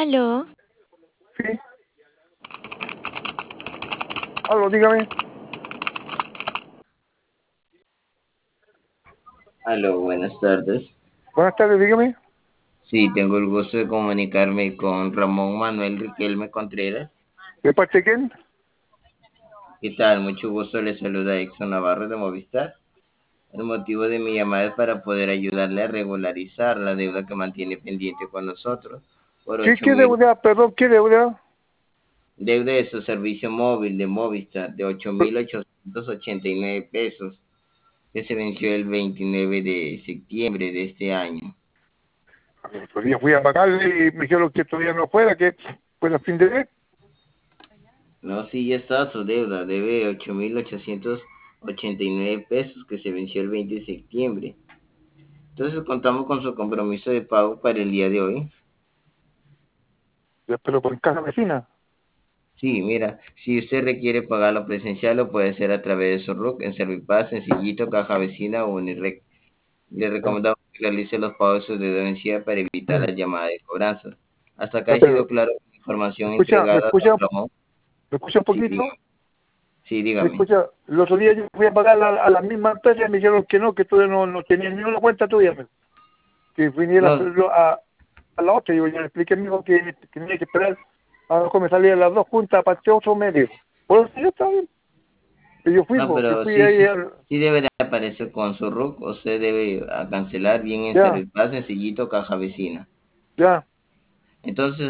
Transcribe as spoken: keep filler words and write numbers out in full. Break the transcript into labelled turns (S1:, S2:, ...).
S1: Aló,
S2: Sí, algo, dígame.
S3: Aló, buenas tardes.
S2: Buenas tardes, dígame.
S3: Sí, tengo el gusto de comunicarme con Ramón Manuel Riquelme Contreras.
S2: ¿De parte de quién?
S3: ¿Qué tal? Mucho gusto, le saluda Exxon Navarro de Movistar. El motivo de mi llamada es para poder ayudarle a regularizar la deuda que mantiene pendiente con nosotros por
S2: ¿Qué,
S3: ocho
S2: qué
S3: mil.
S2: deuda? Perdón, ¿qué deuda?
S3: Deuda de su servicio móvil de Movistar de ocho mil ochocientos ochenta y nueve pesos que se venció el veintinueve de septiembre de este año.
S2: El otro día fui a pagarle y me dijeron que todavía no fuera, que fuera fin de mes.
S3: No, sí, ya está su deuda. Debe ocho mil ochocientos ochenta y nueve pesos que se venció el veinte de septiembre. Entonces contamos con su compromiso de pago para el día de hoy.
S2: Ya, pero por casa vecina.
S3: Sí, mira, si usted requiere pagarlo presencial, lo puede hacer a través de su R U C en Servipaz, Sencillito, Caja Vecina o Unirec. Le
S2: Ya,
S3: recomendamos que realice los pagos de su deuda vencida para evitar las llamadas de cobranza. Hasta acá
S2: ya,
S3: ha sido
S2: pero,
S3: claro la
S2: ¿me
S3: información
S2: escucha, me
S3: entregada a
S2: escucha,
S3: don Ramón.
S2: me escucha un
S3: Sí,
S2: poquito?
S3: dígame. Sí,
S2: Me
S3: dígame.
S2: escucha, el otro día yo fui a pagar a, a la misma empresa y me dijeron que no, que todavía no, no tenía ni una cuenta tuya, me- que viniera a,
S3: No,
S2: hacerlo a, a la otra. Yo ya le expliqué, me dijo que tenía que esperar a lo mejor me salían las dos juntas para este otro medio. Por eso yo estaba bien. Y yo fui,
S3: No,
S2: porque
S3: pero
S2: fui
S3: sí,
S2: ahí
S3: sí,
S2: al...
S3: sí debe de aparecer con su R U C. Usted debe a cancelar bien en
S2: Ya,
S3: Servipaz, Sencillito, Caja Vecina.
S2: ya.
S3: Entonces,